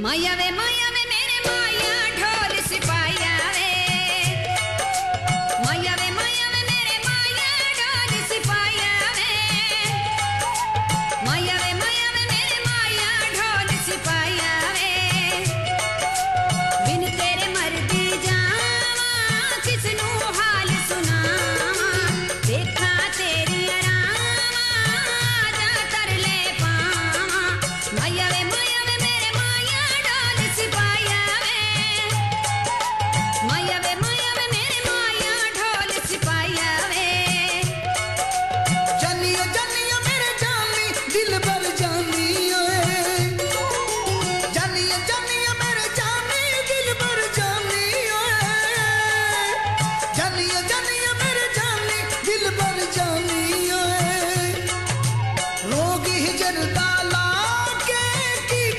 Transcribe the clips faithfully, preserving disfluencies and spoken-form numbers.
माया वे माया वे मेरे माया ढोल सिपाहिया वे, माया वे माया वे मेरे माया ढोल सिपाहिया वे, माया वे माया वे मेरे माया ढोल सिपाहिया वे। बिन तेरे मरदी जावा किसनू हाल सुनावा, देखा तेरी अरावा जा तरले पावा। माया वे माया वे मेरे माया ढोल सिपाहिया वे, माया वे माया वे मेरे माया ढोल सिपाहिया वे। जानियो जानियो मेरे जानी दिल भर जानी ओए, जानियो जानियो मेरे जानी दिल भर जानी ओए, जानियो जानियो मेरे जानी दिल भर जानी ओए। रोग हिजर दा लाके की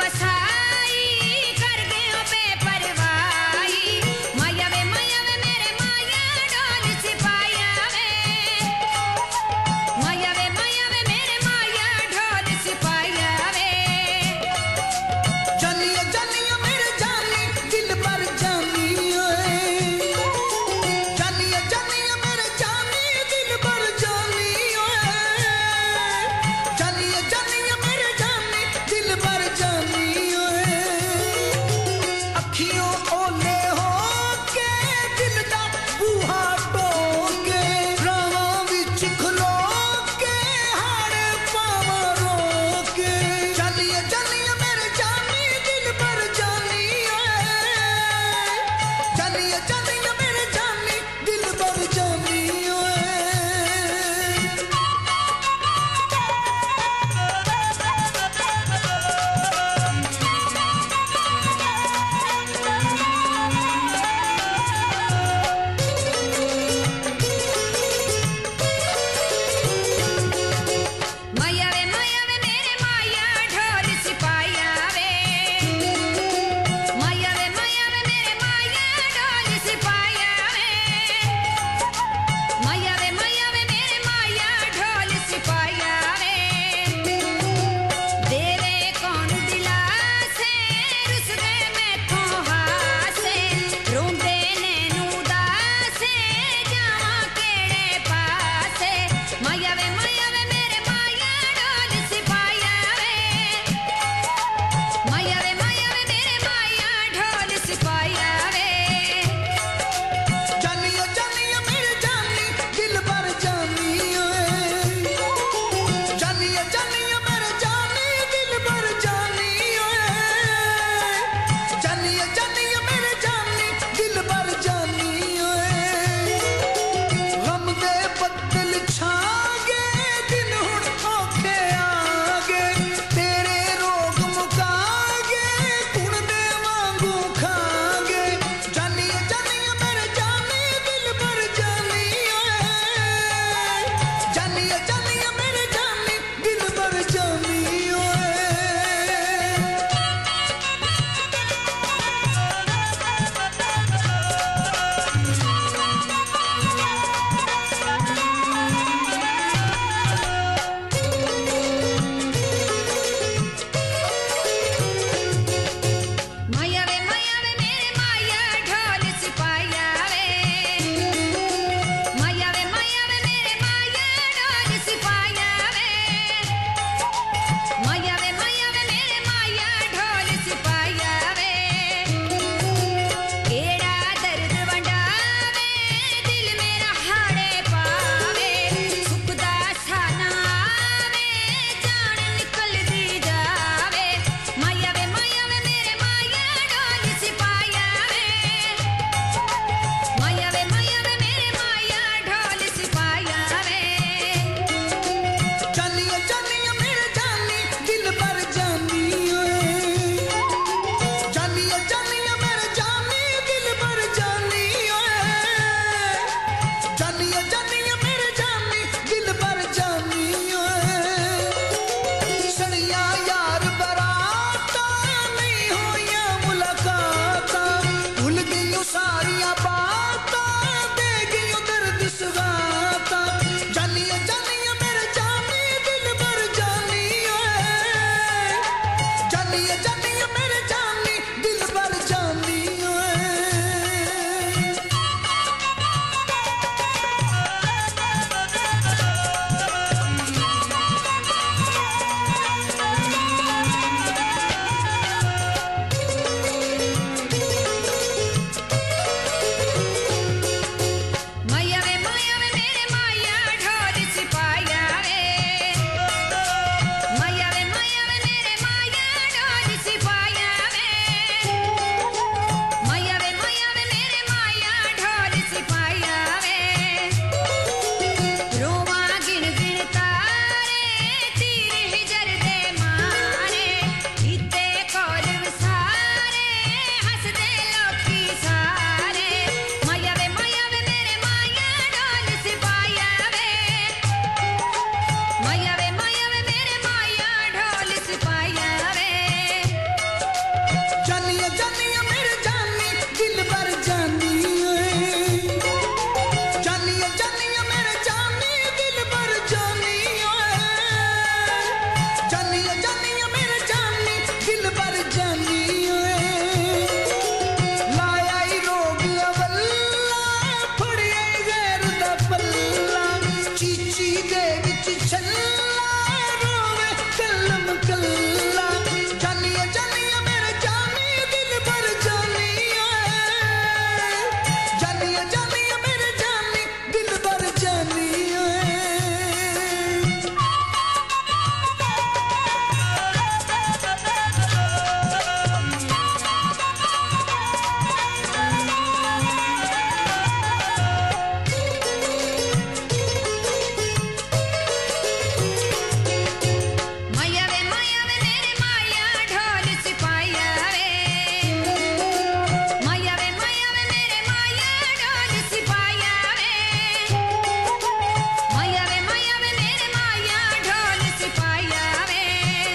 वसाई कर गयो बेपरवाही माया वे माया वे मेरे माया डोल सिपाया वे माया वे माया वे मेरे माया ढोल सिपाया वे जानिए जानिए मेरे जानी दिल पर जानी ओए जानिए जानिए मेरे जानी दिल पर जानी ओए जानिए जानिए मेरे जानी दिल पर जानी ओए विच छल्ला रोवे कलम कल्ला जानिया जानिया मेरे जानी दिल भर जानिया जानिया जानिया मेरे जानी दिल भर जानिया माया वे माया वे मेरे माया ढोल सिपाया वे माया वे माया वे मेरे माया ढोल सिपाया वे माया वे माया वे मेरे माया ढोल सिपाया वे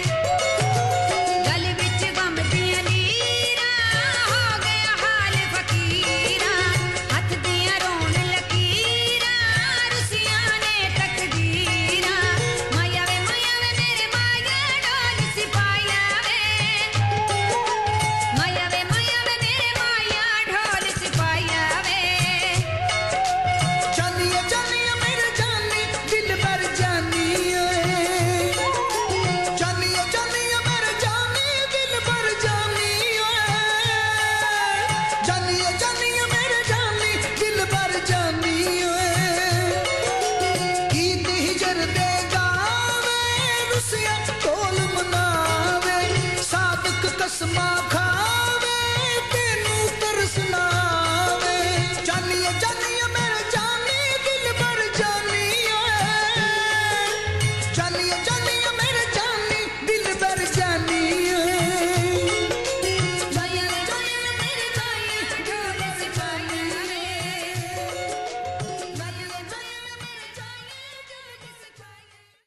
गल विच गम दियां लीरां हो गया हाल फकीरा हथ दियां रोन लकीरां रुसियां ने तकदीरां माया वे माया वे मेरे माया ढोल सिपाया वे माया वे माया वे मेरे माया ढोल सिपाया वे जानिया जानिया मेरे जानी दिल भर जानिया जानिया जानिया मेरे जानी दिल भर जानिया जानिया जानिया मेरे जानी दिल भर जानिया गीत हिजर दे गावे रुसिया ढोल मनावे सादक कसमा